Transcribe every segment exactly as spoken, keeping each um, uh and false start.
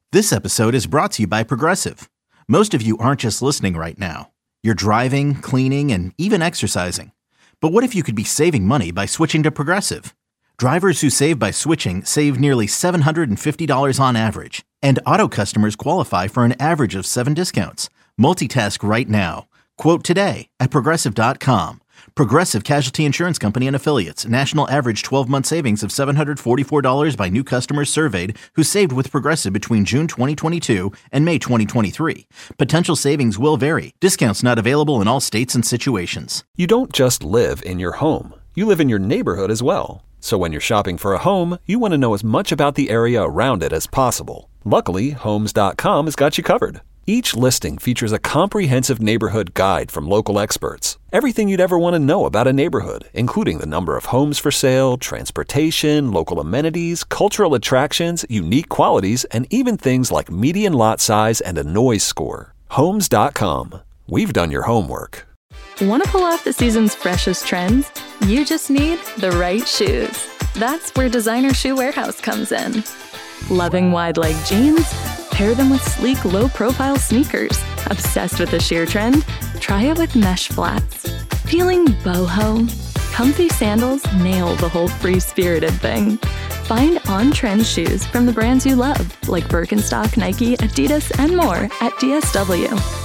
This episode is brought to you by Progressive. Most of you aren't just listening right now. You're driving, cleaning, and even exercising. But what if you could be saving money by switching to Progressive? Drivers who save by switching save nearly seven hundred fifty dollars on average. And auto customers qualify for an average of seven discounts. Multitask right now. Quote today at Progressive dot com. Progressive Casualty Insurance Company and Affiliates. National average twelve-month savings of seven hundred forty-four dollars by new customers surveyed who saved with Progressive between June twenty twenty-two and May twenty twenty-three. Potential savings will vary. Discounts not available in all states and situations. You don't just live in your home. You live in your neighborhood as well. So when you're shopping for a home, you want to know as much about the area around it as possible. Luckily, Homes dot com has got you covered. Each listing features a comprehensive neighborhood guide from local experts. Everything you'd ever want to know about a neighborhood, including the number of homes for sale, transportation, local amenities, cultural attractions, unique qualities, and even things like median lot size and a noise score. Homes dot com. We've done your homework. Want to pull off the season's freshest trends? You just need the right shoes. That's where Designer Shoe Warehouse comes in. Loving wide leg jeans? Pair them with sleek, low-profile sneakers. Obsessed with the sheer trend? Try it with mesh flats. Feeling boho? Comfy sandals nail the whole free-spirited thing. Find on-trend shoes from the brands you love, like Birkenstock, Nike, Adidas, and more at D S W.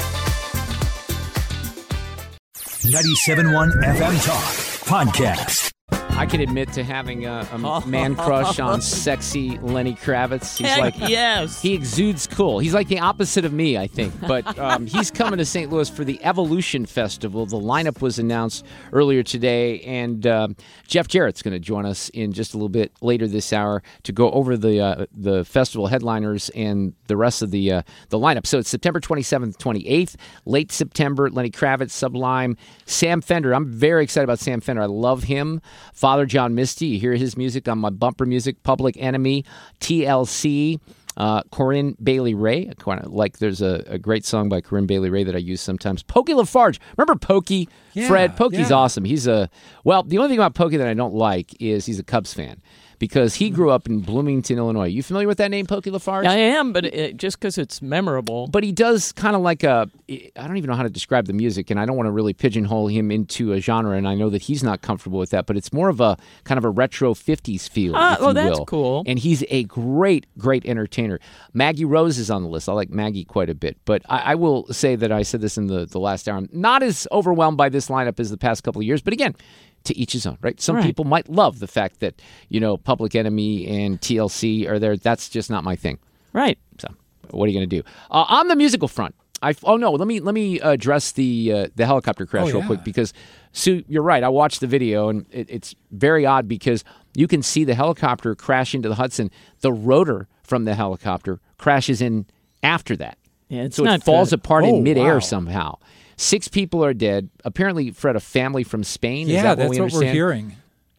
ninety-seven point one F M Talk Podcast. I can admit to having a, a man crush on sexy Lenny Kravitz. He's Heck like, yes. He exudes cool. He's like the opposite of me, I think. But um, he's coming to Saint Louis for the Evolution Festival. The lineup was announced earlier today, and um, Jeff Jarrett's going to join us in just a little bit later this hour to go over the uh, the festival headliners and the rest of the uh, the lineup. So it's September twenty-seventh, twenty-eighth, late September. Lenny Kravitz, Sublime, Sam Fender. I'm very excited about Sam Fender. I love him. Father John Misty, you hear his music on my bumper music, Public Enemy, T L C, uh, Corinne Bailey Rae. Like there's a, a great song by Corinne Bailey Rae that I use sometimes. Pokey LaFarge. Remember Pokey? Yeah, Fred? Pokey's yeah. awesome. He's a, well, the only thing about Pokey that I don't like is he's a Cubs fan. Because he grew up in Bloomington, Illinois. You familiar with that name, Pokey LaFarge? I am, but it, just because it's memorable. But he does kind of like a, I don't even know how to describe the music, and I don't want to really pigeonhole him into a genre, and I know that he's not comfortable with that, but it's more of a kind of a retro fifties feel, Ah, if well, you that's will. cool. And he's a great, great entertainer. Maggie Rose is on the list. I like Maggie quite a bit. But I, I will say that I said this in the, the last hour. I'm not as overwhelmed by this lineup as the past couple of years, but again, to each his own, right? Some right. people might love the fact that, you know, Public Enemy and T L C are there. That's just not my thing. Right. So, what are you going to do? Uh, on the musical front, I oh no, let me let me address the uh, the helicopter crash Oh, real yeah. quick because Sue, you're right. I watched the video and it, it's very odd because you can see the helicopter crash into the Hudson. The rotor from the helicopter crashes in after that. Yeah, it's so not it falls good. apart Oh, in midair wow. somehow. Six people are dead. Apparently, Fred, a family from Spain. Yeah, Is that that's what we what understand? we're hearing.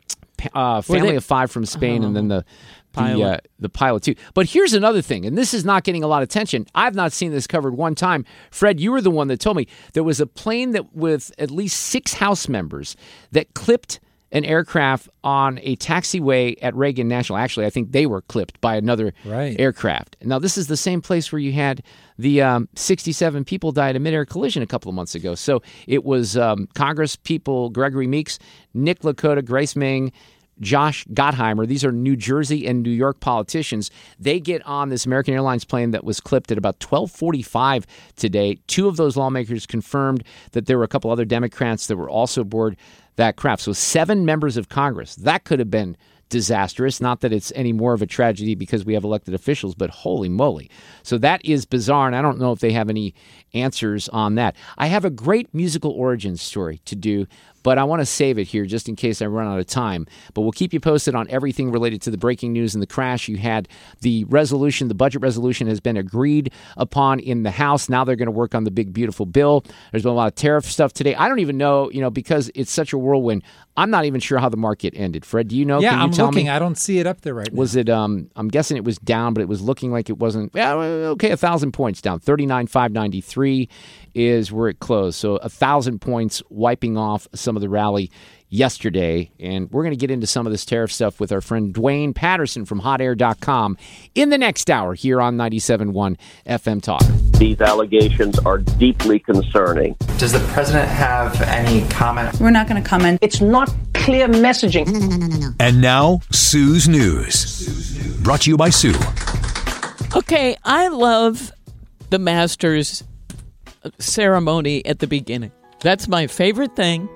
Uh, family they- of five from Spain, Oh. and then the the, Pilot. uh, the pilot too. But here's another thing, and this is not getting a lot of attention. I've not seen this covered one time. Fred, you were the one that told me there was a plane that with at least six house members that clipped an aircraft on a taxiway at Reagan National. Actually, I think they were clipped by another Right. aircraft. Now, this is the same place where you had the um, sixty-seven people died in a midair collision a couple of months ago. So it was um, Congress people Gregory Meeks, Nick Lakota, Grace Ming, Josh Gottheimer. These are New Jersey and New York politicians. They get on this American Airlines plane that was clipped at about twelve forty-five today. Two of those lawmakers confirmed that there were a couple other Democrats that were also aboard that craft. So seven members of Congress. That could have been disastrous. Not that it's any more of a tragedy because we have elected officials, but holy moly. So that is bizarre, and I don't know if they have any answers on that. I have a great musical origin story to do, but I want to save it here just in case I run out of time. But we'll keep you posted on everything related to the breaking news and the crash. You had the resolution, the budget resolution has been agreed upon in the House. Now they're going to work on the big, beautiful bill. There's been a lot of tariff stuff today. I don't even know, you know, because it's such a whirlwind, I'm not even sure how the market ended. Fred, do you know? Yeah, Can you I'm tell looking. me? I don't see it up there right now. Was it, um, I'm guessing it was down, but it was looking like it wasn't, yeah, okay, a thousand points down. thirty-nine five ninety-three is where it closed. So a thousand points wiping off some of the rally yesterday. And we're going to get into some of this tariff stuff with our friend Dwayne Patterson from hot air dot com in the next hour here on ninety-seven point one F M Talk. These allegations are deeply concerning. Does the president have any comment? We're not going to comment. It's not clear messaging. No, no, no, no, no. And now, Sue's News. Brought to you by Sue. Okay, I love the Masters ceremony at the beginning. That's my favorite thing.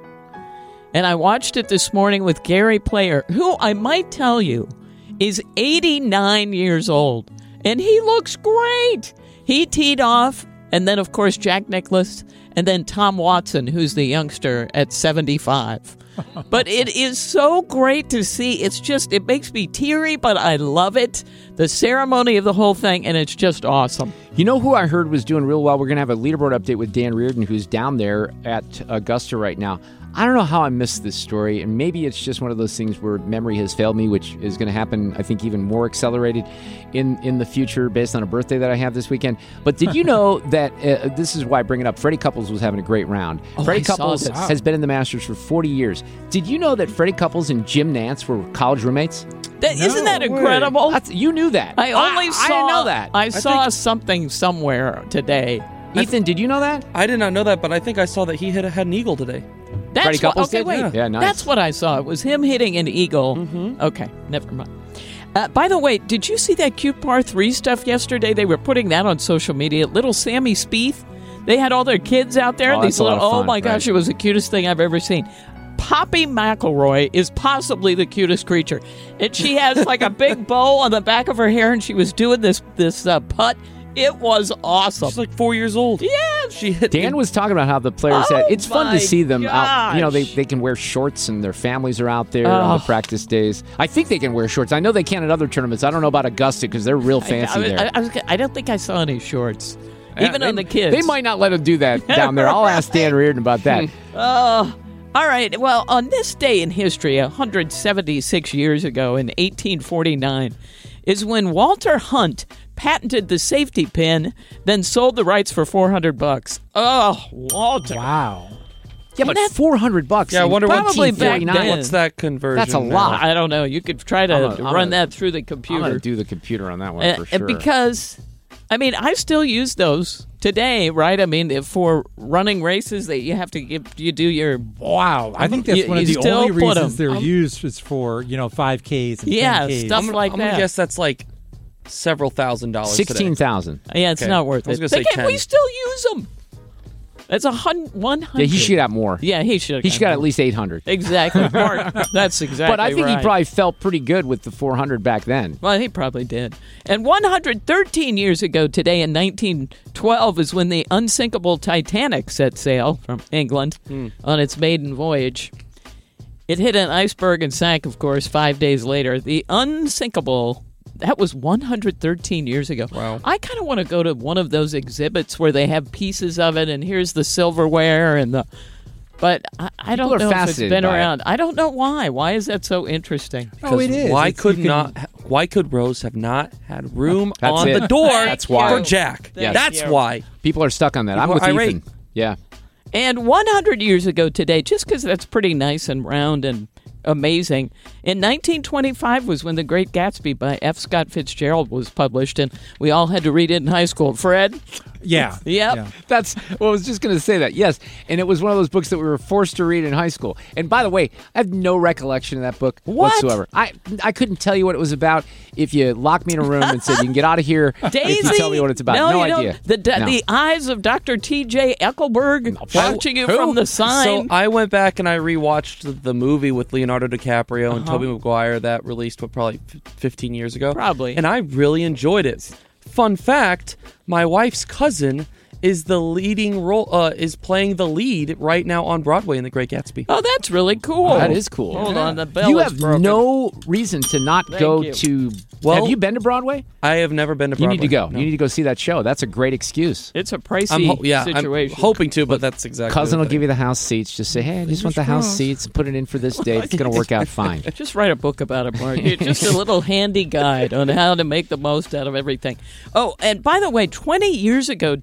And I watched it this morning with Gary Player, who I might tell you is eighty-nine years old. And he looks great. He teed off, and then, of course, Jack Nicklaus, and then Tom Watson, who's the youngster at seventy-five. But it is so great to see. It's just, it makes me teary, but I love it. The ceremony of the whole thing, and it's just awesome. You know who I heard was doing real well? We're going to have a leaderboard update with Dan Reardon, who's down there at Augusta right now. I don't know how I missed this story, and maybe it's just one of those things where memory has failed me, which is going to happen, I think, even more accelerated in, in the future based on a birthday that I have this weekend. But did you know that, uh, this is why I bring it up, Freddie Couples was having a great round. Oh, Freddie I saw Couples this. has been in the Masters for forty years. Did you know that Freddie Couples and Jim Nantz were college roommates? That, isn't that incredible? That's, you knew that. I only I, saw I didn't know that. I, saw something somewhere today. Ethan, did you know that? I did not know that, but I think I saw that he hit had an eagle today. That's Freddie what, Couples okay, did? wait. Yeah. Yeah, nice. That's what I saw. It was him hitting an eagle. Mm-hmm. Okay, never mind. Uh, by the way, did you see that cute par three stuff yesterday? They were putting that on social media. Little Sammy Spieth, they had all their kids out there. Oh, These that's a lot little, of fun, oh my gosh, right. it was the cutest thing I've ever seen. Poppy McElroy is possibly the cutest creature. And she has like a big bow on the back of her hair, and she was doing this this uh, putt. It was awesome. She's like four years old. Yeah. She hit. Dan was talking about how the players Oh had. It's fun my to see them out. You know, they, gosh. they can wear shorts and their families are out there on the Oh. practice days. I think they can wear shorts. I know they can at other tournaments. I don't know about Augusta because they're real fancy I, I, there. I, I, was, I don't think I saw any shorts. Yeah, Even they, on the kids. They might not let them do that down there. I'll ask Dan Reardon about that. Oh, all right. Well, on this day in history, one hundred seventy-six years ago in eighteen forty-nine, is when Walter Hunt patented the safety pin, then sold the rights for four hundred bucks. Oh, Walter. Wow. Yeah, but that- four hundred bucks. Yeah, I in wonder what Probably back eighteen forty-nine. then. What's that conversion? That's a now? lot. I don't know. You could try to I'm a- I'm run a- that through the I'm computer. going to do the computer on that one Uh, for sure. Because, I mean, I still use those today, right? I mean, if for running races that you have to give, you do your Wow, I think that's You- one of you the still only put 'em. reasons they're Um, used is for, you know, five Ks and Yeah, ten Ks. stuff I'm, like I'm that. gonna guess that's like several thousand dollars. sixteen thousand. Yeah, it's Okay. not worth I was it. gonna say They can- we ten. still use them. That's a hundred, one hundred. Yeah, he should have more. Yeah, he should. He should have at least eight hundred. Exactly, Mark. That's exactly. But I think right. he probably felt pretty good with the four hundred back then. Well, he probably did. And one hundred thirteen years ago today, in nineteen twelve, is when the unsinkable Titanic set sail from England on its maiden voyage. It hit an iceberg and sank, of course, five days later. The unsinkable. That was one hundred thirteen years ago. Wow. I kind of want to go to one of those exhibits where they have pieces of it, and here's the silverware and the. But I, I People don't are know if it's fascinated been by it. around. I don't know why. Why is that so interesting? Oh, it is. Why It's- could you can- not? Why could Rose have not had room That's on it. the door That's why. for Jack? Thank That's you. why. People are stuck on that. I'm People with are Ethan. irate. Yeah. And one hundred years ago today, just because that's pretty nice and round and amazing, in nineteen twenty-five was when The Great Gatsby by F. Scott Fitzgerald was published, and we all had to read it in high school. Fred? Yeah. Yep. Yeah. That's well, I was just going to say that. Yes, and it was one of those books that we were forced to read in high school. And by the way, I have no recollection of that book What? whatsoever. I I couldn't tell you what it was about if you locked me in a room and said you can get out of here Daisy? if you tell me what it's about. No, No, you idea. Don't. The, d- No. the eyes of Doctor T J Eckelberg watching you Who? from the sign. So I went back and I rewatched the, the movie with Leonardo DiCaprio and Tobey Maguire that released what probably f- fifteen years ago. Probably. And I really enjoyed it. Fun fact: my wife's cousin is the leading role. Uh, is playing the lead right now on Broadway in The Great Gatsby. oh, that's really cool. That is cool. Hold on, the bell You is have broken. no reason to not Thank go you. to. Well- have you been to Broadway? I have never been to You Broadway. need to go. No. You need to go see that show. That's a great excuse. It's a pricey I'm ho- yeah, situation. I'm hoping to, but that's exactly. Cousin the will give thing. you the house seats. Just say, hey, I just want the house seats. Put it in for this date. It's going to work out fine. Just write a book about it, Mark. It's just a little handy guide on how to make the most out of everything. Oh, and by the way, twenty years ago today,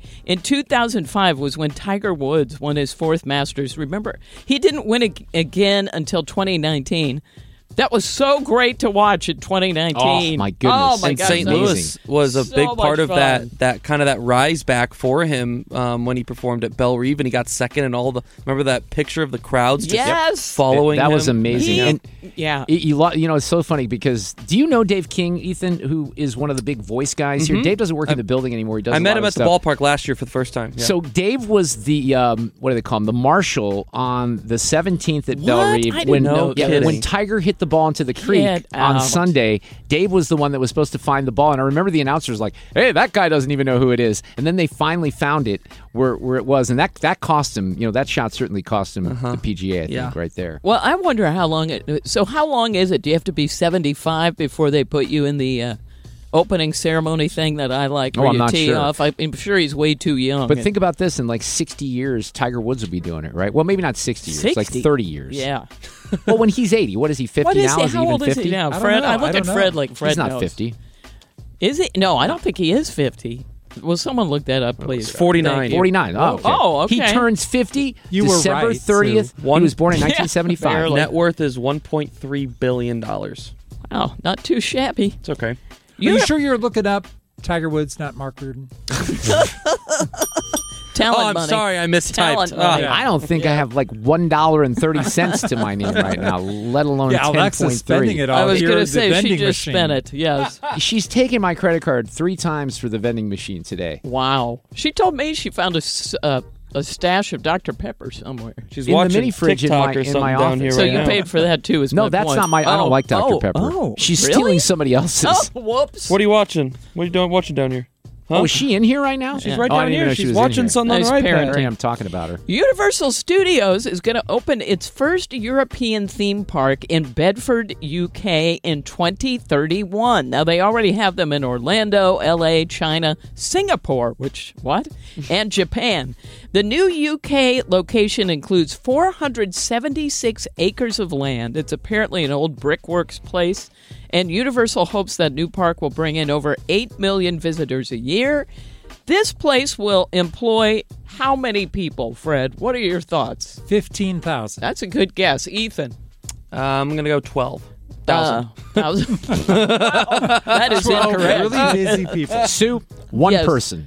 in two thousand five was when Tiger Woods won his fourth Masters. Remember, he didn't win ag- again until twenty nineteen. That was so great to watch in twenty nineteen. Oh, my goodness. Oh, my And God. Saint so- Louis was a so big much part of fun. that that kind of that rise back for him um, when he performed at Belle Reve and he got second and all the remember that picture of the crowds just Yes. following that him? was amazing. He- And yeah. it- you, lo- you know, it's so funny because do you know Dave King, Ethan, who is one of the big voice guys here? Mhm. Dave doesn't work in the building anymore. He does I a met lot him of at the stuff. ballpark last year for the first time. Yeah. So Dave was the um, what do they call him? The marshal on the seventeenth at Belle What? Reve I didn't when know yeah, this. when Tiger hit the ball into the creek Get on out. Sunday. Dave was the one that was supposed to find the ball, and I remember the announcers like, "Hey, that guy doesn't even know who it is." And then they finally found it where where it was, and that that cost him. You know, that shot certainly cost him the P G A. I think Yeah. right there. Well, I wonder how long it. So, how long is it? Do you have to be seventy-five before they put you in the uh, opening ceremony thing that I like? Oh, Where I'm you not tee sure. off. I, I'm sure he's way too young. But think about this: in like sixty years, Tiger Woods will be doing it, right? Well, maybe not sixty years, like sixty? thirty years. Yeah. Well, when he's eighty, what is he? Fifty What is now? he? Is he How even old is fifty? he now? I don't Fred, know. I I look don't at know. Fred like Fred He's not knows. fifty. Is he? No, I don't think he is fifty. Will someone look that up, please? forty-nine. Thank you. Forty-nine. Oh, okay. Oh, okay. He turns fifty. You were December right, thirtieth. Sue. He was born in nineteen seventy-five. barely. Net worth is one point three billion dollars. Wow, not too shabby. It's okay. Are You you sure you're looking up Tiger Woods, not Mark Reardon? talent Oh, I'm money. sorry, I mistyped. Talent Ah. money. I don't think I have like one dollar and thirty cents to my name right now, let alone Yeah, ten Alexa's point spending three. it all I was here going at to the say she vending just machine. spent it. Yes. She's taken my credit card three times for the vending machine today. Wow. She told me she found a, s- uh, a stash of Doctor Pepper somewhere. She's In the watching mini fridge in TikTok my- or in something my down office. here So right you now. paid for that too? Is No, my that's point. not my. I Oh, don't like Doctor oh, Pepper. Oh, She's really? stealing somebody else's. Oh, whoops. What are you watching? What are you doing watching down here? Huh? Oh, is she in here right now? She's right Oh, I down didn't even here. know she She's was in watching here. something Nice on her parent. iPad. Hey, I'm talking about her. Universal Studios is going to open its first European theme park in Bedford, U K in twenty thirty-one. Now, they already have them in Orlando, L A, China, Singapore, which, what? And Japan. The new U K location includes four hundred seventy-six acres of land. It's apparently an old brickworks place. And Universal hopes that new park will bring in over eight million visitors a year. This place will employ how many people, Fred? What are your thoughts? Fifteen thousand. That's a good guess. Ethan? Uh, I'm going to go twelve. Uh, thousand. That is incorrect. Really busy people. Sue, one Yes. person.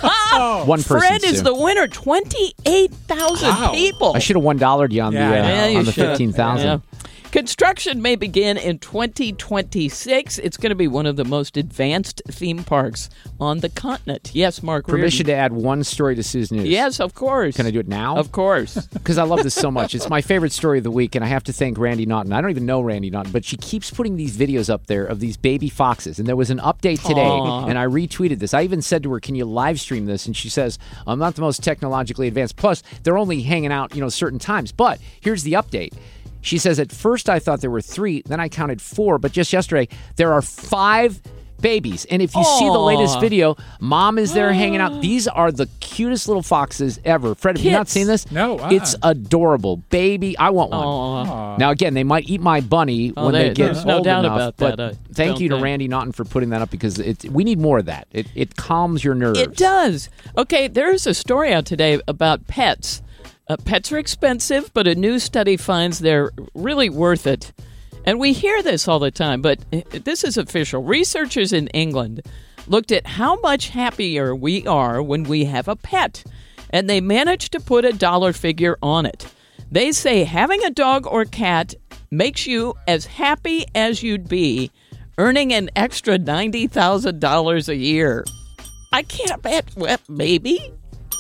One person. Fred is Sue. the winner. twenty-eight thousand Wow. people. I should have one dollared you on Yeah, the I uh, know. Yeah, you on the should. fifteen thousand. Yeah. Construction may begin in twenty twenty-six. It's going to be one of the most advanced theme parks on the continent. Yes, Mark. Permission Reardon. to add one story to Sue's news. Yes, of course. Can I do it now? Of course. Because I love this so much. It's my favorite story of the week, and I have to thank Randy Naughton. I don't even know Randy Naughton, but she keeps putting these videos up there of these baby foxes. And there was an update today, Aw. and I retweeted this. I even said to her, "Can you live stream this?" And she says, "I'm not the most technologically advanced. Plus, they're only hanging out, you know, certain times. But here's the update." She says, "At first I thought there were three, then I counted four, but just yesterday there are five babies. And if you see the latest Aw. video, mom is there hanging out. These are the cutest little foxes ever. Fred, have you not Kits. seen this? No, uh-uh. It's adorable. Baby, I want one. Aw. Now, again, they might eat my bunny Oh, when there- they get there's no old doubt enough, about but that, I thank don't you to think. Randy Naughton for putting that up because it, we need more of that. It, it calms your nerves. It does. Okay, there's a story out today about pets. Uh, pets are expensive, but a new study finds they're really worth it. And we hear this all the time, but uh, this is official. Researchers in England looked at how much happier we are when we have a pet, and they managed to put a dollar figure on it. They say having a dog or cat makes you as happy as you'd be earning an extra ninety thousand dollars a year. I can't bet. Well, maybe.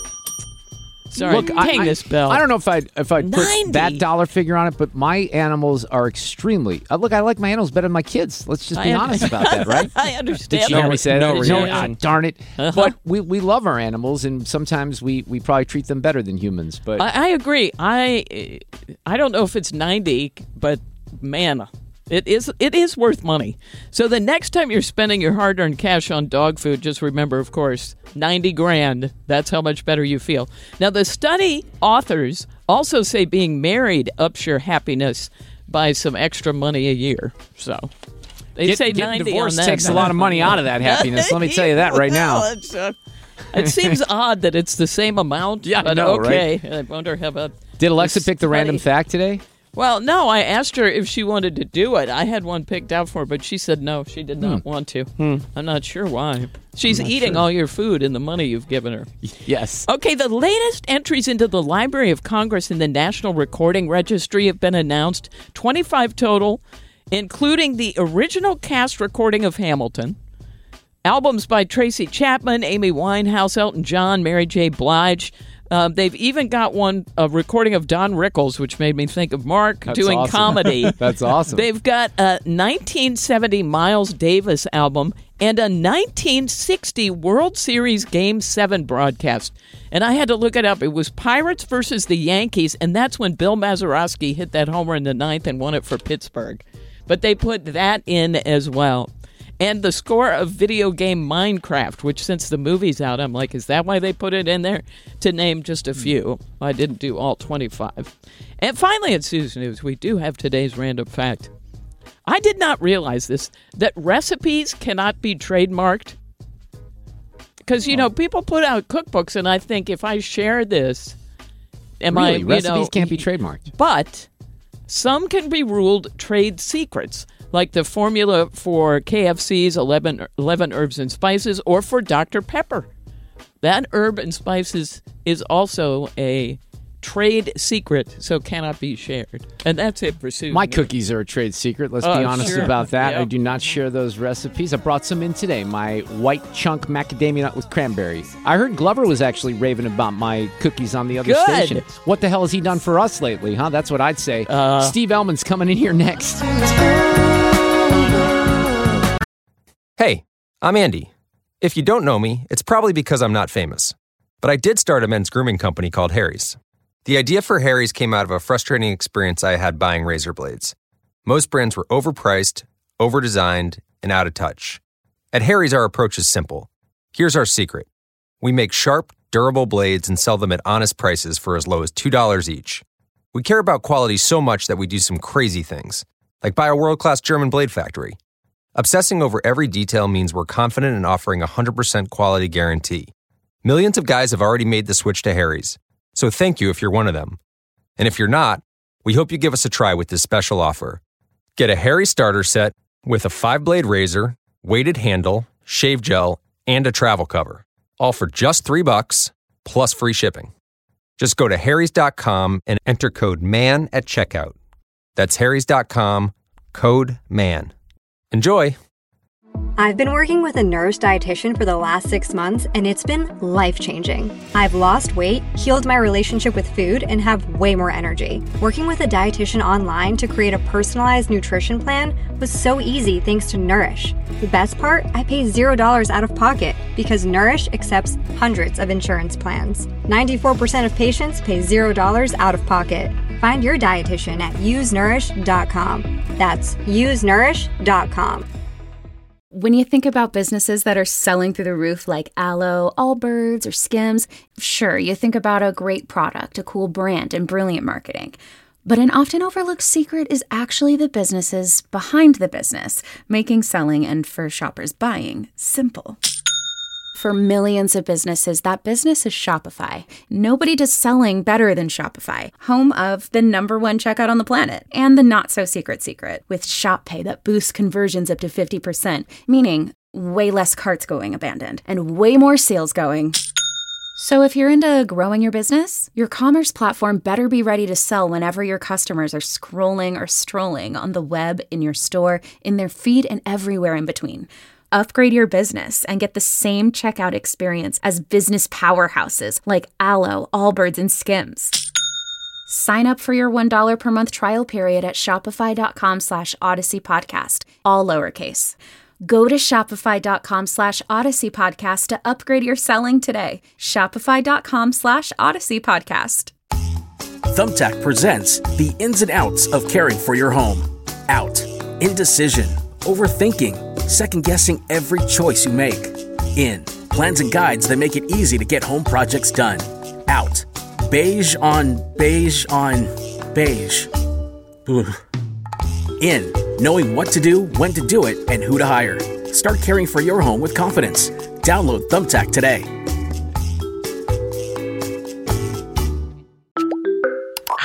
Sorry, Look, I, dang I- this bell. I don't know if I'd if I'd put ninety. that dollar figure on it, but my animals are extremely. Uh, look, I like my animals better than my kids. Let's just be I un- honest about that, right? I understand. Did you hear me say no that? reaction. ah, darn it! Uh-huh. But we, we love our animals, and sometimes we, we probably treat them better than humans. But I, I agree. I I don't know if it's ninety, but man, it is it is worth money. So the next time you're spending your hard-earned cash on dog food, just remember, of course, ninety grand. That's how much better you feel. Now, the study authors also say being married ups your happiness by some extra money a year. So they Get- say getting ninety divorced on that. takes a lot of money out of that happiness. Let me tell you that right now. Well, it's, uh, It seems odd that it's the same amount. Yeah, but I know, okay. right? I wonder how about. Did Alexa pick the random fact today? Well, no, I asked her if she wanted to do it. I had one picked out for her, but she said no, she did not Hmm. want to. Hmm. I'm not sure why. She's I'm not eating sure. all your food and the money you've given her. Yes. Okay, the latest entries into the Library of Congress and the National Recording Registry have been announced. twenty-five total, including the original cast recording of Hamilton, albums by Tracy Chapman, Amy Winehouse, Elton John, Mary J. Blige. Uh, they've even got one a recording of Don Rickles, which made me think of Mark That's doing awesome. comedy. That's awesome. They've got a nineteen seventy Miles Davis album and a nineteen sixty World Series Game seven broadcast. And I had to look it up. It was Pirates versus the Yankees, and that's when Bill Mazeroski hit that homer in the ninth and won it for Pittsburgh. But they put that in as well. And the score of video game Minecraft, which since the movie's out, I'm like, is that why they put it in there? To name just a few. I didn't do all twenty-five. And finally at Sue's News, we do have today's random fact. I did not realize this, that recipes cannot be trademarked. Because, you know, people put out cookbooks, and I think if I share this, am I, Really? you Recipes know, can't be trademarked. But some can be ruled trade secrets, like the formula for K F C's eleven, eleven Herbs and Spices or for Doctor Pepper. That herb and spices is also a trade secret, so cannot be shared. And that's it for Sue. My cookies are a trade secret. Let's Oh, be honest sure. about that. Yep. I do not share those recipes. I brought some in today. My white chunk macadamia nut with cranberry. I heard Glover was actually raving about my cookies on the other Good. station. What the hell has he done for us lately, huh? That's what I'd say. Uh, Steve Ellman's coming in here next. Hey, I'm Andy. If you don't know me, it's probably because I'm not famous. But I did start a men's grooming company called Harry's. The idea for Harry's came out of a frustrating experience I had buying razor blades. Most brands were overpriced, overdesigned, and out of touch. At Harry's, our approach is simple. Here's our secret. We make sharp, durable blades and sell them at honest prices for as low as two dollars each. We care about quality so much that we do some crazy things, like buy a world-class German blade factory. Obsessing over every detail means we're confident in offering a one hundred percent quality guarantee. Millions of guys have already made the switch to Harry's, so thank you if you're one of them. And if you're not, we hope you give us a try with this special offer. Get a Harry starter set with a five-blade razor, weighted handle, shave gel, and a travel cover, all for just three bucks plus free shipping. Just go to harrys dot com and enter code MAN at checkout. That's harrys dot com, code MAN. Enjoy! I've been working with a Nourish dietitian for the last six months, and it's been life-changing. I've lost weight, healed my relationship with food, and have way more energy. Working with a dietitian online to create a personalized nutrition plan was so easy thanks to Nourish. The best part? I pay zero dollars out of pocket because Nourish accepts hundreds of insurance plans. ninety-four percent of patients pay zero dollars out of pocket. Find your dietitian at use nourish dot com. That's use nourish dot com. When you think about businesses that are selling through the roof like Aloe, Allbirds, or Skims, sure, you think about a great product, a cool brand, and brilliant marketing. But an often overlooked secret is actually the businesses behind the business, making selling and, for shoppers, buying simple. For millions of businesses, that business is Shopify. Nobody does selling better than Shopify, home of the number one checkout on the planet, and the not-so-secret secret, with Shop Pay that boosts conversions up to fifty percent, meaning way less carts going abandoned, and way more sales going. So if you're into growing your business, your commerce platform better be ready to sell whenever your customers are scrolling or strolling on the web, in your store, in their feed, and everywhere in between. Upgrade your business and get the same checkout experience as business powerhouses like Aloe, Allbirds, and Skims. Sign up for your one dollar per month trial period at shopify.com slash Odyssey Podcast, all lowercase. Go to shopify.com slash Odyssey Podcast to upgrade your selling today. Shopify.com slash Odyssey Podcast. Thumbtack presents the ins and outs of caring for your home. Out. Indecision. Overthinking. Second-guessing every choice you make. In. Plans and guides that make it easy to get home projects done. Out. Beige on beige on beige. Ugh. In. Knowing what to do, when to do it, and who to hire. Start caring for your home with confidence. Download Thumbtack today.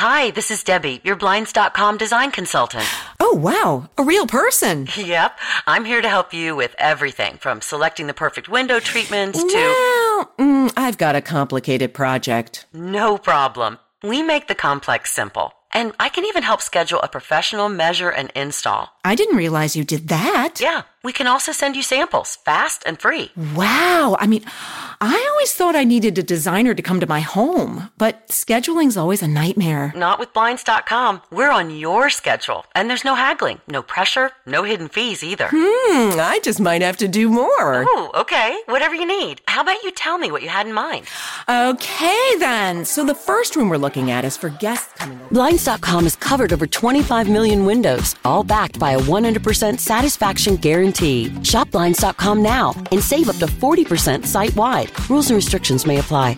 Hi, this is Debbie, your Blinds dot com design consultant. Oh, wow. A real person. Yep. I'm here to help you with everything from selecting the perfect window treatments to... Well, mm, I've got a complicated project. No problem. We make the complex simple. And I can even help schedule a professional measure and install. I didn't realize you did that. Yeah. We can also send you samples, fast and free. Wow. I mean, I always thought I needed a designer to come to my home, but scheduling's always a nightmare. Not with Blinds dot com. We're on your schedule, and there's no haggling, no pressure, no hidden fees either. Hmm, I just might have to do more. Oh, okay. Whatever you need. How about you tell me what you had in mind? Okay, then. So the first room we're looking at is for guests coming over. Blinds dot com has covered over twenty-five million windows, all backed by a one hundred percent satisfaction guarantee. Shop Blinds dot com now and save up to forty percent site-wide. Rules and restrictions may apply.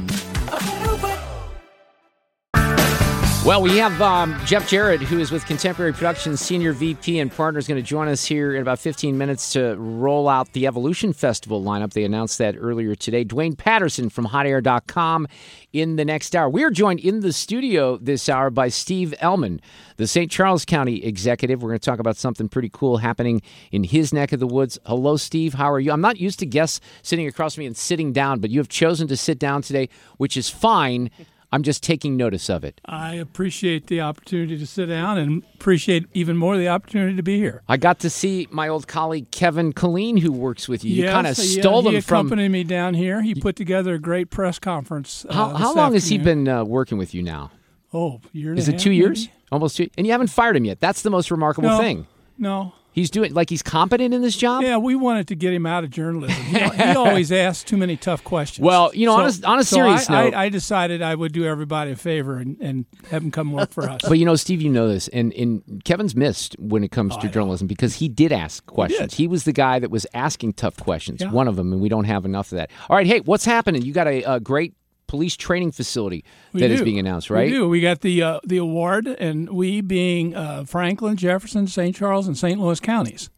Well, we have um, Jeff Jarrett, who is with Contemporary Productions, Senior V P and partner, is going to join us here in about fifteen minutes to roll out the Evolution Festival lineup. They announced that earlier today. Dwayne Patterson from hot air dot com in the next hour. We are joined in the studio this hour by Steve Ellman, the Saint Charles County executive. We're going to talk about something pretty cool happening in his neck of the woods. Hello, Steve. How are you? I'm not used to guests sitting across from me and sitting down, but you have chosen to sit down today, which is fine. I'm just taking notice of it. I appreciate the opportunity to sit down and appreciate even more the opportunity to be here. I got to see my old colleague Kevin Killeen, who works with you. You yes, kind of yeah, stole he them from... He accompanied me down here. He put together a great press conference uh, How, how long has he been uh, working with you now? Oh, year and Is a it half, two years? maybe? Almost two. And you haven't fired him yet. That's the most remarkable no, thing. No. He's doing, like he's competent in this job? Yeah, we wanted to get him out of journalism. He, he always asks too many tough questions. Well, you know, so, on a, on a so serious I, note. I, I decided I would do everybody a favor and, and have him come work for us. But, you know, Steve, you know this, and, and Kevin's missed when it comes oh, to journalism because he did ask questions. He, he was the guy that was asking tough questions, yeah. one of them, and we don't have enough of that. All right, hey, what's happening? You got a, a great police training facility we that do. is being announced, right? We do. We got the uh, the award, and we being uh, Franklin, Jefferson, Saint Charles, and Saint Louis counties.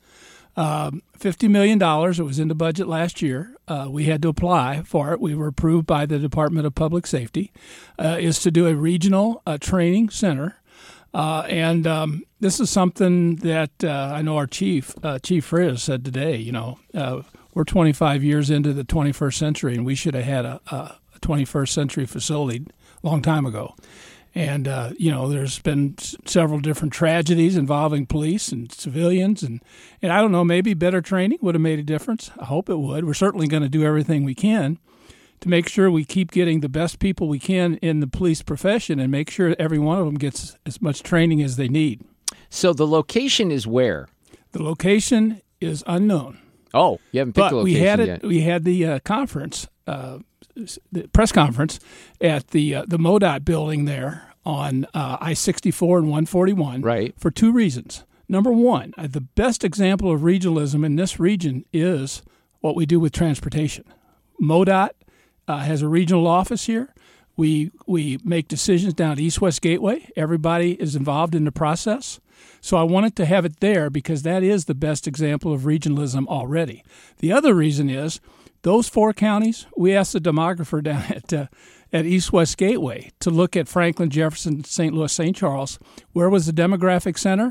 Um, fifty million dollars. It was in the budget last year. Uh, we had to apply for it. We were approved by the Department of Public Safety. Uh, is to do a regional uh, training center. Uh, and um, this is something that uh, I know our chief, uh, Chief Friz, said today. You know, uh, we're twenty-five years into the twenty-first century, and we should have had a, a twenty-first century facility a long time ago. And, uh, you know, there's been s- several different tragedies involving police and civilians. And, and I don't know, maybe better training would have made a difference. I hope it would. We're certainly going to do everything we can to make sure we keep getting the best people we can in the police profession and make sure every one of them gets as much training as they need. So the location is where? The location is unknown. Oh, you haven't picked but the location we had it. yet. We had the uh, conference, uh, the press conference at the uh, the MoDOT building there on uh, I sixty-four and one forty-one. Right. For two reasons. Number one, uh, the best example of regionalism in this region is what we do with transportation. MoDOT uh, has a regional office here. We we make decisions down at East West Gateway. Everybody is involved in the process. So I wanted to have it there because that is the best example of regionalism already. The other reason is those four counties, we asked the demographer down at uh, at East West Gateway to look at Franklin, Jefferson, Saint Louis, Saint Charles. Where was the demographic center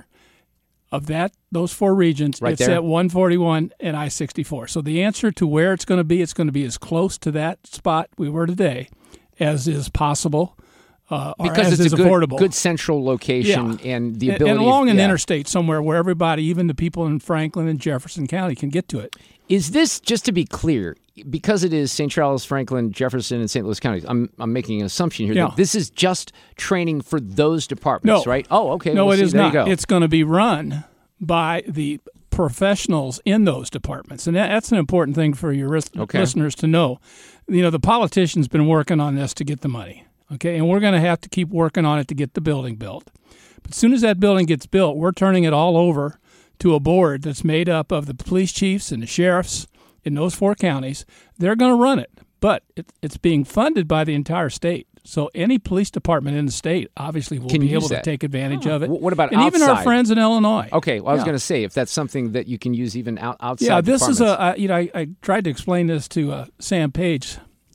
of that? Those four regions. Right it's there. at one forty-one and I sixty-four. So the answer to where it's going to be, it's going to be as close to that spot we were today as is possible. Uh, or because as it's is a good, affordable. good central location Yeah. and the And- ability and along of, an yeah. interstate somewhere where everybody, even the people in Franklin and Jefferson County, can get to it. Is this, just to be clear, because it is Saint Charles, Franklin, Jefferson, and Saint Louis counties, I'm I'm making an assumption here Yeah. that this is just training for those departments, No. right? Oh, okay. No, we'll it see. is there not. You go. It's going to be run by the professionals in those departments, and that, that's an important thing for your ris- Okay. listeners to know. You know, the politicians been working on this to get the money, okay, and we're going to have to keep working on it to get the building built. But as soon as that building gets built, we're turning it all over to a board that's made up of the police chiefs and the sheriffs in those four counties. They're going to run it, but it, it's being funded by the entire state. So any police department in the state obviously will Can be use able that. to take advantage Oh. of it. Wh- What about and outside? even our friends in Illinois. Okay, well, I was Yeah. going to say, if that's something that you can use even out, outside Yeah, this is departments. a, uh, you know, I, I tried to explain this to uh, Sam Page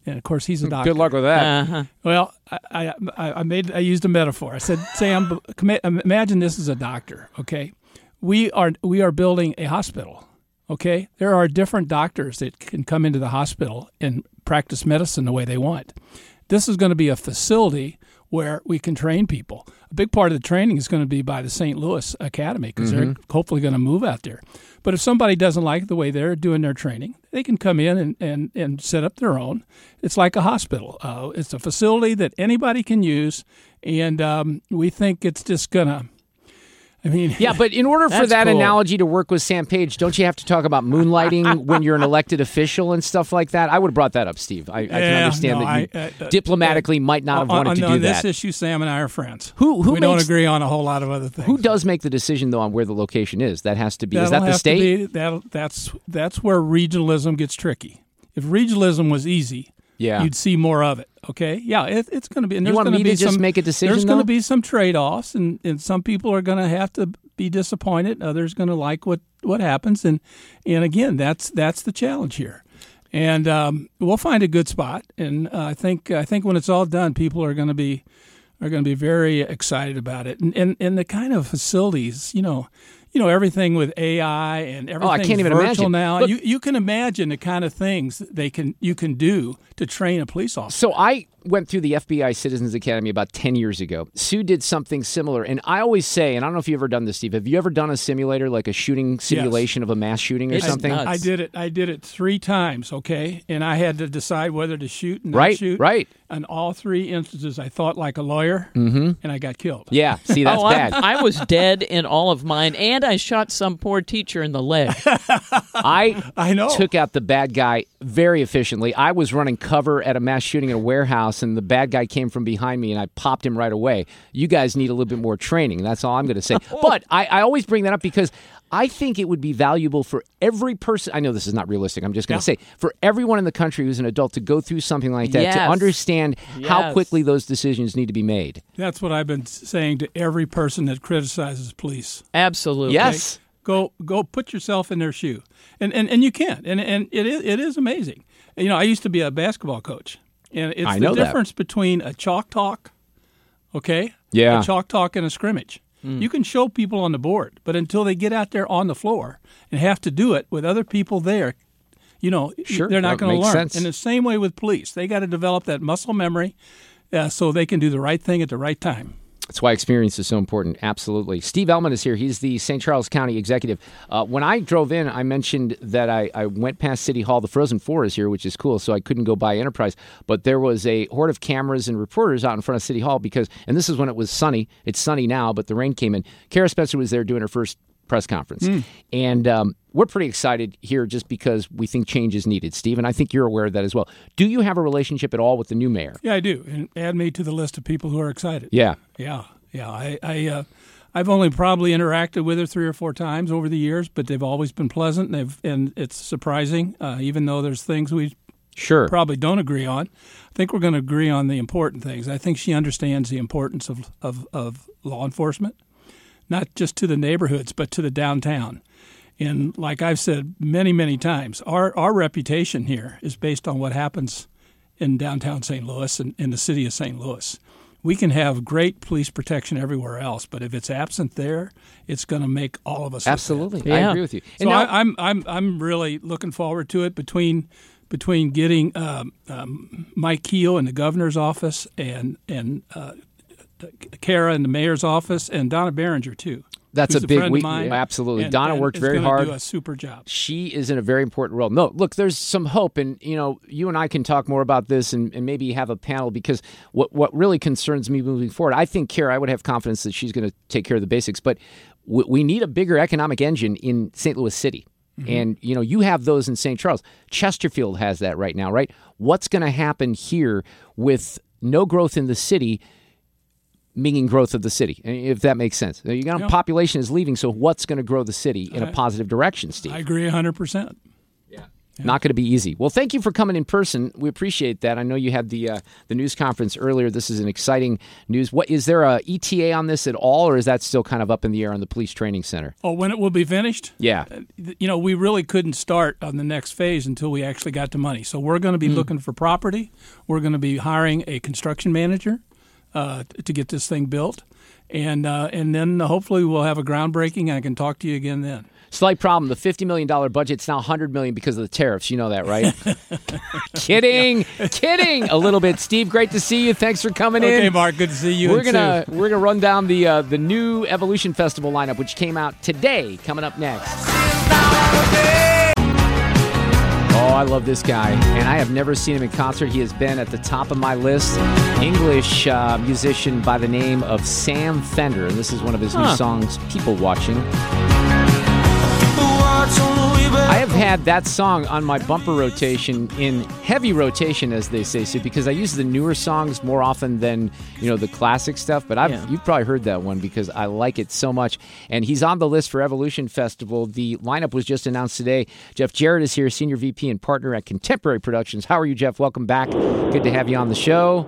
And of course, he's a doctor. Good luck with that. Uh-huh. Well, I, I, I made I used a metaphor. I said, Sam, imagine this is a doctor. Okay, we are we are building a hospital. Okay, there are different doctors that can come into the hospital and practice medicine the way they want. This is going to be a facility where we can train people. A big part of the training is going to be by the Saint Louis Academy because Mm-hmm. they're hopefully going to move out there. But if somebody doesn't like the way they're doing their training, they can come in and, and, and set up their own. It's like a hospital. Uh, it's a facility that anybody can use, and um, we think it's just going to, I mean... Yeah, but in order for That's that cool. analogy to work with Sam Page, don't you have to talk about moonlighting when you're an elected official and stuff like that? I would have brought that up, Steve. I, I can Yeah, understand no, that you I- uh, diplomatically might not have on, wanted on, to on do this that. issue, Sam and I are friends. Who, who we don't makes- agree on a whole lot of other things. Who does make the decision, though, on where the location is? That has to be. Is That'll that the have to state? be- that'll- that's that's where regionalism gets tricky. If regionalism was easy, Yeah. you'd see more of it. Okay, yeah, it, it's going to be. And You there's want going me to be to just some, make a decision, There's going though? to be some trade-offs, and, and some people are going to have to be disappointed. Others going to like what, what happens, and and again, that's that's the challenge here. And um, we'll find a good spot, and uh, I think I think when it's all done, people are going to be are going to be very excited about it, and, and and the kind of facilities, you know. You know, everything with A I and everything Oh, I can't even virtual imagine. now. Look- you you can imagine the kind of things that they can you can do to train a police officer. So I went through the F B I Citizens Academy about ten years ago. Sue did something similar. And I always say, and I don't know if you've ever done this, Steve, have you ever done a simulator, like a shooting simulation of a mass shooting or It's something? nuts. I did it. I did it three times. Okay, and I had to decide whether to shoot and not Right, shoot. right. On all three instances, I thought like a lawyer, Mm-hmm. and I got killed. Yeah, see, that's oh, bad. I, I was dead in all of mine, and I shot some poor teacher in the leg. I I know. took out the bad guy very efficiently. I was running cover at a mass shooting in a warehouse, and the bad guy came from behind me, and I popped him right away. You guys need a little bit more training. That's all I'm going to say. But I, I always bring that up because I think it would be valuable for every person. I know this is not realistic. I'm just going to say for everyone in the country who's an adult to go through something like that, to Yes. understand how Yes. quickly those decisions need to be made. That's what I've been saying to every person that criticizes police. Absolutely. Yes. Go go put yourself in their shoe, and and, and you can, and and it is it is amazing. You know, I used to be a basketball coach, and it's I the know that. difference between a chalk talk, okay, Yeah. a chalk talk and a scrimmage. You can show people on the board, but until they get out there on the floor and have to do it with other people there, you know, Sure, they're not that going to makes learn. sense. In the same way with police, they got to develop that muscle memory uh, so they can do the right thing at the right time. That's why experience is so important. Absolutely. Steve Ellman is here. He's the Saint Charles County executive. Uh, when I drove in, I mentioned that I, I went past City Hall. The Frozen Four is here, which is cool, so I couldn't go by Enterprise. But there was a horde of cameras and reporters out in front of City Hall because, and this is when it was sunny. It's sunny now, but the rain came in. Kara Spencer was there doing her first press conference. And um, we're pretty excited here just because we think change is needed, Steve, and I think you're aware of that as well. Do you have a relationship at all with the new mayor? Yeah, I do, and add me to the list of people who are excited. Yeah. Yeah, yeah. I, I, uh, I've only probably interacted with her three or four times over the years, but they've always been pleasant. And, they've, and it's surprising, uh, even though there's things we sure probably don't agree on. I think we're going to agree on the important things. I think she understands the importance of, of, of law enforcement, not just to the neighborhoods, but to the downtown. And like I've said many, many times, our, our reputation here is based on what happens in downtown Saint Louis and in the city of Saint Louis. We can have great police protection everywhere else, but if it's absent there, it's going to make all of us look Absolutely. bad. I agree with you. So And now- I, I'm I'm I'm really looking forward to it between between getting um, um, Mike Keel in the governor's office and and uh, Kara in the mayor's office and Donna Behringer too. That's who's a big friend of week. mine, Absolutely. and- Donna and worked is very gonna hard. Do a super job. She is in a very important role. No, look, there's some hope, and you know, you and I can talk more about this, and, and maybe have a panel because what what really concerns me moving forward, I think Kara, I would have confidence that she's going to take care of the basics, but w- we need a bigger economic engine in Saint Louis City. Mm-hmm. And, you know, you have those in Saint Charles. Chesterfield has that right now, right? What's going to happen here with no growth in the city, meaning growth of the city, if that makes sense? You got a Yeah. population is leaving, so what's going to grow the city in a I- positive direction, Steve? I agree one hundred percent. Yeah. Not going to be easy. Well, thank you for coming in person. We appreciate that. I know you had the uh, the news conference earlier. This is an exciting news. What is there a E T A on this at all, or is that still kind of up in the air on the police training center? Oh, when it will be finished? Yeah. You know, we really couldn't start on the next phase until we actually got the money. So we're going to be mm. looking for property. We're going to be hiring a construction manager uh, to get this thing built. And uh, and then hopefully we'll have a groundbreaking, and I can talk to you again then. Slight problem. The fifty million dollars budget's now one hundred million dollars because of the tariffs. You know that, right? Kidding. Kidding. A little bit. Steve, great to see you. Thanks for coming okay, in. Okay, Mark. Good to see you. We're gonna we're gonna run down the uh, the new Evolution Festival lineup, which came out today. Coming up next. Oh, I love this guy, and I have never seen him in concert. He has been at the top of my list. English uh, musician by the name of Sam Fender, and this is one of his huh. new songs, People Watching. I have had that song on my bumper rotation in heavy rotation, as they say, so because I use the newer songs more often than, you know, the classic stuff. But I've, yeah. you've probably heard that one because I like it so much. And he's on the list for Evolution Festival. The lineup was just announced today. Jeff Jarrett is here, Senior V P and partner at Contemporary Productions. How are you, Jeff? Welcome back. Good to have you on the show.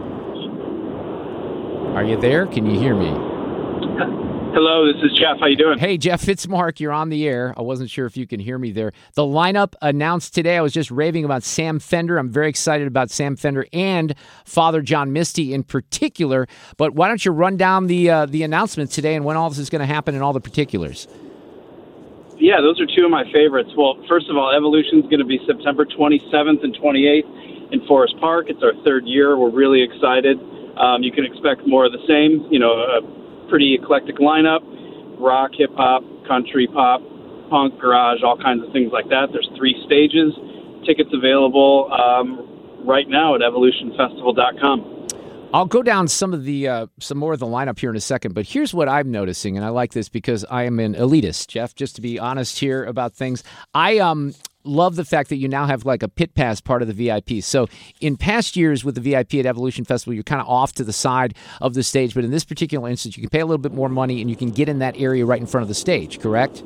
Are you there? Can you hear me? Hello, this is Jeff. How you doing? Hey, Jeff, it's Mark. You're on the air. I wasn't sure if you can hear me there. The lineup announced today. I was just raving about Sam Fender. I'm very excited about Sam Fender and Father John Misty in particular. But why don't you run down the uh, the announcement today and when all this is going to happen and all the particulars? Yeah, those are two of my favorites. Well, first of all, Evolution is going to be September twenty-seventh and twenty-eighth in Forest Park. It's our third year. We're really excited. Um, you can expect more of the same. You know, a pretty eclectic lineup, rock, hip-hop, country, pop, punk, garage, all kinds of things like that. There's three stages. Tickets available um, right now at evolution festival dot com. I'll go down some of the uh, some more of the lineup here in a second, but here's what I'm noticing, and I like this because I am an elitist, Jeff, just to be honest here about things. I um love the fact that you now have like a pit pass part of the V I P. So in past years with the V I P at Evolution Festival, you're kind of off to the side of the stage, but in this particular instance, you can pay a little bit more money and you can get in that area right in front of the stage, correct?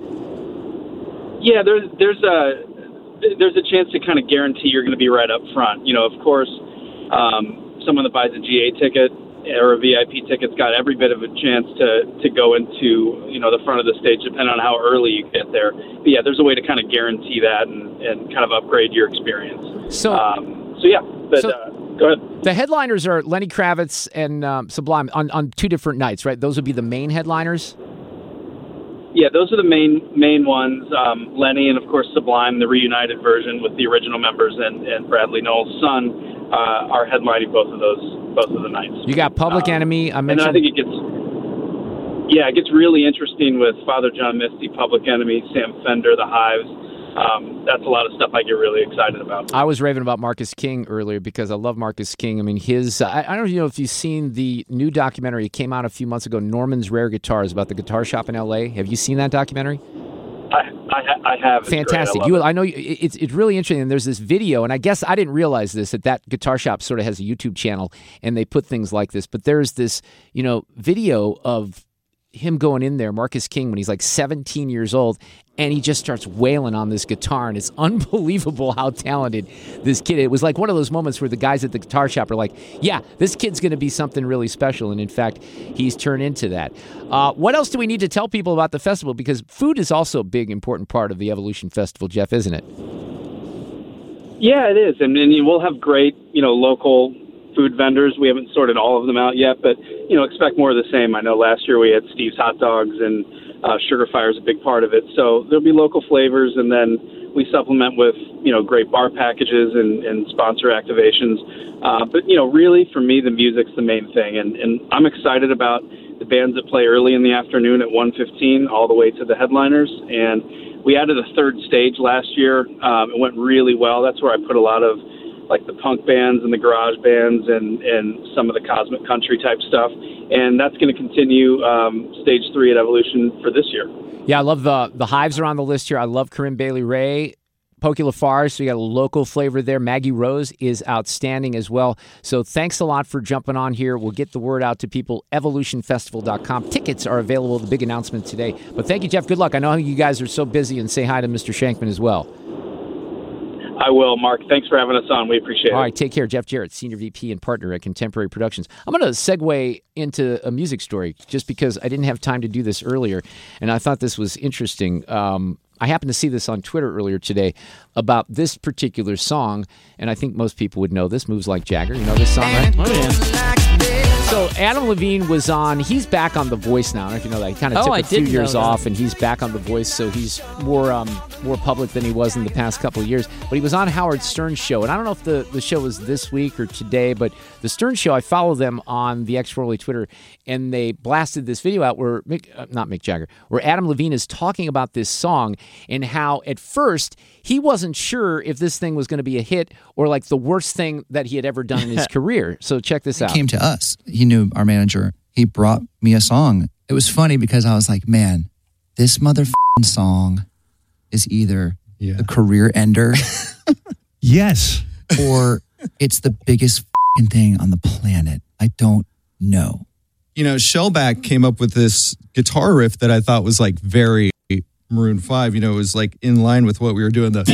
Yeah, there's there's a there's a chance to kind of guarantee you're going to be right up front. You know, of course, um, someone that buys a G A ticket or a V I P ticket's got every bit of a chance to, to go into, you know, the front of the stage, depending on how early you get there. But yeah, there's a way to kind of guarantee that and, and kind of upgrade your experience. So, um, so yeah, but, so uh, go ahead. The headliners are Lenny Kravitz and um, Sublime on, on two different nights, right? Those would be the main headliners? Yeah, those are the main main ones. Um, Lenny and, of course, Sublime, the reunited version with the original members and, and Bradley Nowell's son, uh, are headlining both of those both of the nights. You got Public um, Enemy. I mentioned. And I think it gets yeah, it gets really interesting with Father John Misty, Public Enemy, Sam Fender, The Hives. Um, that's a lot of stuff I get really excited about. I was raving about Marcus King earlier because I love Marcus King. I mean, his, I, I don't know if you've seen the new documentary. It came out a few months ago, Norman's Rare Guitars, about the guitar shop in L A. Have you seen that documentary? I, I, I have. It's fantastic. I you, it. I know you, it's it's really interesting. And there's this video, and I guess I didn't realize this, that that guitar shop sort of has a YouTube channel, and they put things like this. But there's this, you know, video of him going in there, Marcus King, when he's like seventeen years old, and he just starts wailing on this guitar, and it's unbelievable how talented this kid is. It was like one of those moments where the guys at the guitar shop are like, yeah, this kid's going to be something really special, and in fact, he's turned into that. Uh, what else do we need to tell people about the festival? Because food is also a big, important part of the Evolution Festival, Jeff, isn't it? Yeah, it is, and, and we'll have great, you know, local food vendors. We haven't sorted all of them out yet, but, you know, expect more of the same. I know last year we had Steve's Hot Dogs, and uh, Sugar Fire is a big part of it. So there'll be local flavors, and then we supplement with, you know, great bar packages and, and sponsor activations. Uh, but, you know, really, for me, the music's the main thing, and, and I'm excited about the bands that play early in the afternoon at one fifteen all the way to the headliners. And we added a third stage last year. Um, it went really well. That's where I put a lot of like the punk bands and the garage bands and, and some of the cosmic country type stuff. And that's going to continue um, stage three at Evolution for this year. Yeah, I love the the Hives are on the list here. I love Corinne Bailey Rae, Pokey LaFarge, so you got a local flavor there. Maggie Rose is outstanding as well. So thanks a lot for jumping on here. We'll get the word out to people, evolution festival dot com. Tickets are available, the big announcement today. But thank you, Jeff. Good luck. I know you guys are so busy, and say hi to Mister Shankman as well. I will, Mark. Thanks for having us on. We appreciate it. All right, take care. Jeff Jarrett, Senior V P and Partner at Contemporary Productions. I'm going to segue into a music story just because I didn't have time to do this earlier, and I thought this was interesting. Um, I happened to see this on Twitter earlier today about this particular song, and I think most people would know this. Moves Like Jagger. You know this song, right? Oh, yeah. So Adam Levine was on, he's back on The Voice now. I don't know if you know that. He kind of Oh, took I a few didn't years know that. off, and he's back on The Voice, so he's more um, more public than he was in the past couple of years. But he was on Howard Stern's show, and I don't know if the, the show was this week or today, but the Stern show, I follow them on the X Rolly Twitter, and they blasted this video out where, Mick, uh, not Mick Jagger, where Adam Levine is talking about this song and how at first he wasn't sure if this thing was going to be a hit or like the worst thing that he had ever done in his career. So check this out. He came to us. He knew our manager. He brought me a song. It was funny because I was like, man, this motherfucking song is either a career ender. Yes. Or it's the biggest fucking thing on the planet. I don't know. You know, Shellback came up with this guitar riff that I thought was like very Maroon five. You know, it was like in line with what we were doing. The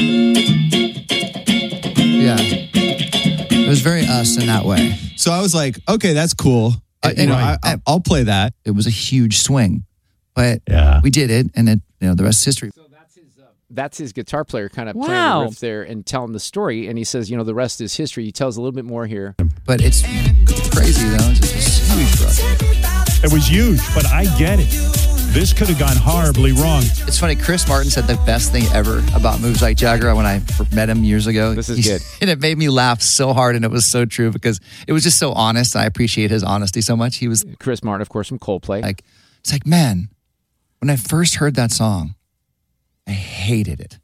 Yeah. It was very us in that way. So I was like, okay, that's cool. Uh, you And know, I- I, I'll play that. It was a huge swing, but yeah. we did it, and it, you know, the rest is history. That's his guitar player kind of playing Wow. the riff there and telling the story. And he says, you know, the rest is history. He tells a little bit more here. But it's crazy, though. It's just huge for us. It was huge, but I get it. This could have gone horribly wrong. It's funny, Chris Martin said the best thing ever about Moves Like Jagger when I met him years ago. This is He- good. And it made me laugh so hard, and it was so true because it was just so honest. I appreciate his honesty so much. He was Chris Martin, of course, from Coldplay. like, it's like, man, when I first heard that song, I hated it.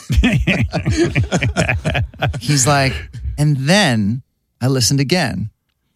He's like, and then I listened again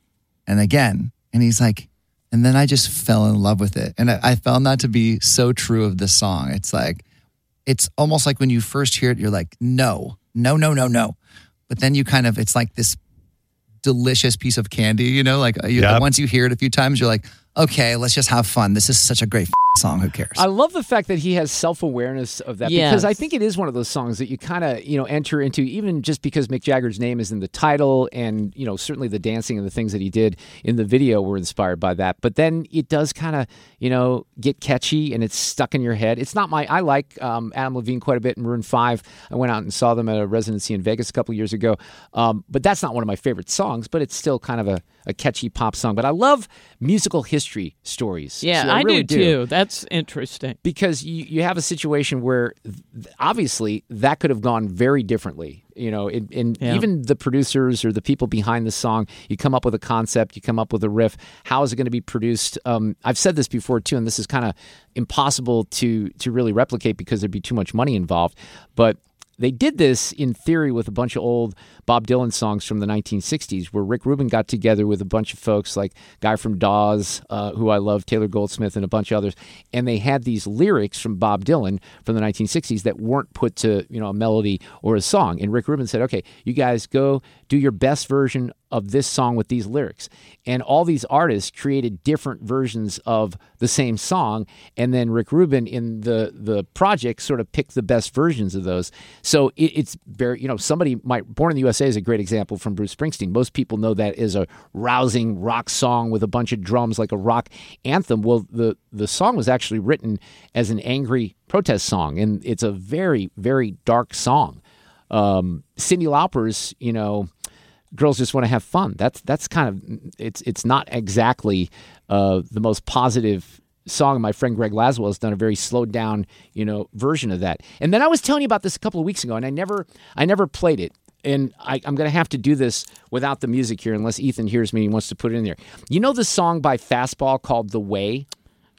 and again. And he's like, and then I just fell in love with it. And I, I found that to be so true of this song. It's like, it's almost like when you first hear it, you're like, no, no, no, no, no. But then you kind of, it's like this delicious piece of candy, you know, like you, Yep. once you hear it a few times, you're like, okay, let's just have fun. This is such a great song. Who cares? I love the fact that he has self-awareness of that Yes. because I think it is one of those songs that you kind of, you know, enter into even just because Mick Jagger's name is in the title and, you know, certainly the dancing and the things that he did in the video were inspired by that. But then it does kind of, you know, get catchy and it's stuck in your head. It's not my, I like um, Adam Levine quite a bit in Maroon five. I went out and saw them at a residency in Vegas a couple of years ago. Um, but that's not one of my favorite songs, but it's still kind of a, a catchy pop song. But I love musical history stories. Yeah, So I, really do too. That's interesting. Because you, you have a situation where th- obviously that could have gone very differently. You know, and, and Yeah. even the producers or the people behind the song, you come up with a concept, you come up with a riff. How is it going to be produced? Um, I've said this before too, and this is kind of impossible to to really replicate because there'd be too much money involved. But they did this in theory with a bunch of old Bob Dylan songs from the nineteen sixties, where Rick Rubin got together with a bunch of folks like guy from Dawes, uh, who I love, Taylor Goldsmith, and a bunch of others, and they had these lyrics from Bob Dylan from the nineteen sixties that weren't put to, you know, a melody or a song. And Rick Rubin said, "Okay, you guys go do your best version of this song with these lyrics." And all these artists created different versions of the same song, and then Rick Rubin in the the project sort of picked the best versions of those. So it, it's very, you know, somebody might, Born in the U S A is a great example from Bruce Springsteen. Most people know that as a rousing rock song with a bunch of drums, like a rock anthem. Well, the, the song was actually written as an angry protest song, and it's a very, very dark song. Um, Cyndi Lauper's, you know, Girls Just Want to Have Fun. That's that's kind of, it's it's not exactly uh, the most positive song. My friend Greg Laswell has done a very slowed down, you know, version of that. And then I was telling you about this a couple of weeks ago, and I never I never played it. And I, I'm going to have to do this without the music here, unless Ethan hears me and wants to put it in there. You know the song by Fastball called "The Way"?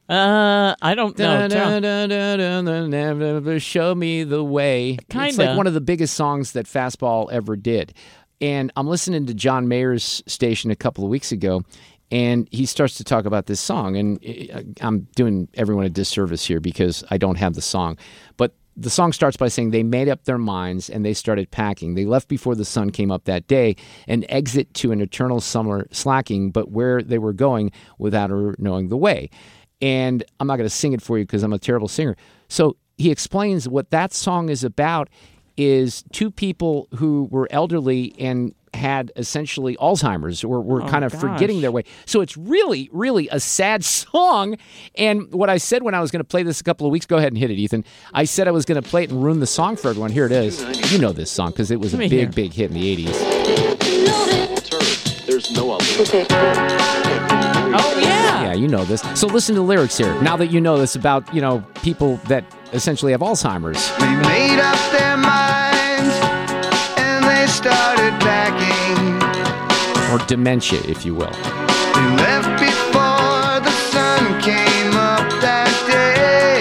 Uh, I don't know. Da, da, da, da, da, da, show me the way. It's Kinda. like one of the biggest songs that Fastball ever did. And I'm listening to John Mayer's station a couple of weeks ago, and he starts to talk about this song. And I'm doing everyone a disservice here because I don't have the song. But the song starts by saying they made up their minds and they started packing. They left before the sun came up that day, an exit to an eternal summer slacking, but where they were going without her knowing the way. And I'm not going to sing it for you because I'm a terrible singer. So he explains what that song is about is two people who were elderly and had essentially Alzheimer's or were Oh, kind of gosh. forgetting their way. So it's really, really a sad song. And what I said when I was going to play this a couple of weeks, go ahead and hit it, Ethan. I said I was going to play it and ruin the song for everyone. Here it is. You know this song because it was a Let me big, hear. big hit in the eighties. There's no alternative. Oh, yeah. Yeah, you know this. So listen to the lyrics here. Now that you know this about, you know, people that essentially have Alzheimer's. They made up their minds and they started packing. Or dementia, if you will. They left before the sun came up that day.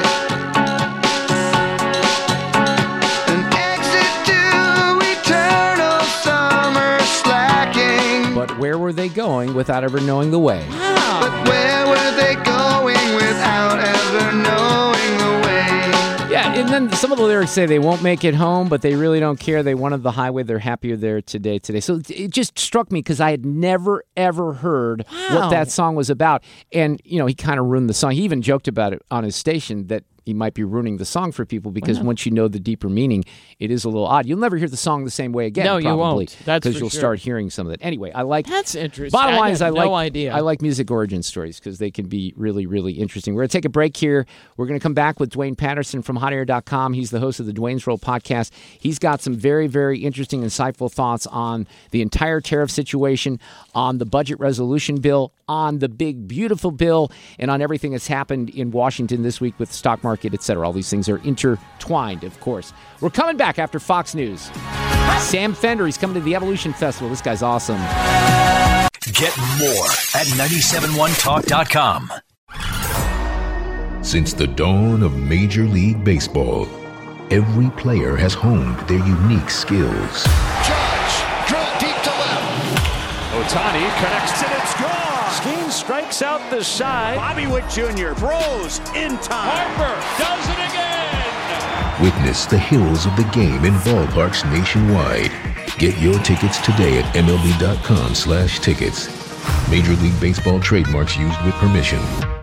An exit to eternal summer slacking. But where were they going without ever knowing the way? But where were they going without ever knowing the way? Yeah, and then some of the lyrics say they won't make it home, but they really don't care. They wanted the highway. They're happier there today. Today, so it just struck me because I had never ever heard Wow. what that song was about, and you know he kind of ruined the song. He even joked about it on his station that he might be ruining the song for people because Wow. once you know the deeper meaning, it is a little odd. You'll never hear the song the same way again. No, you probably, won't. That's because for you'll sure. start hearing some of it. Anyway, I like. That's interesting. Bottom I line is, I have like. no idea. I like music origin stories because they can be really, really interesting. We're going to take a break here. We're going to come back with Dwayne Patterson from hot air dot com. He's the host of the Dwayne's Roll podcast. He's got some very, very interesting, insightful thoughts on the entire tariff situation, on the budget resolution bill, on the big, beautiful bill, and on everything that's happened in Washington this week with the stock market, et cetera. All these things are intertwined, of course. We're coming back after Fox News. Sam Fender, he's coming to the Evolution Festival. This guy's awesome. Get more at nine seven one talk dot com. Since the dawn of Major League Baseball, every player has honed their unique skills. Drill deep to left. Ohtani connects and it's gone. Skeen strikes out the side. Bobby Witt Junior throws in time. Harper does it again. Witness the heroes of the game in ballparks nationwide. Get your tickets today at M L B dot com slash tickets. Major League Baseball trademarks used with permission.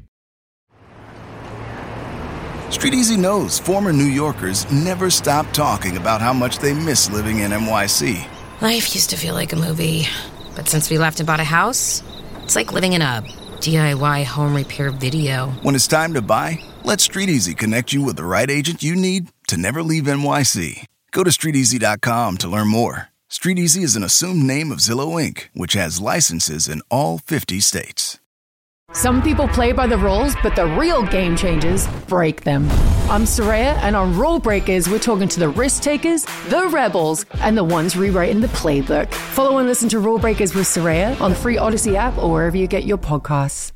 Street Easy knows former New Yorkers never stop talking about how much they miss living in N Y C. Life used to feel like a movie, but since we left and bought a house, it's like living in a D I Y home repair video. When it's time to buy, let Street Easy connect you with the right agent you need to never leave N Y C. Go to street easy dot com to learn more. Street Easy is an assumed name of Zillow Incorporated, which has licenses in all fifty states. Some people play by the rules, but the real game changers break them. I'm Soraya, and on Rule Breakers, we're talking to the risk takers, the rebels, and the ones rewriting the playbook. Follow and listen to Rule Breakers with Soraya on the free Odyssey app or wherever you get your podcasts.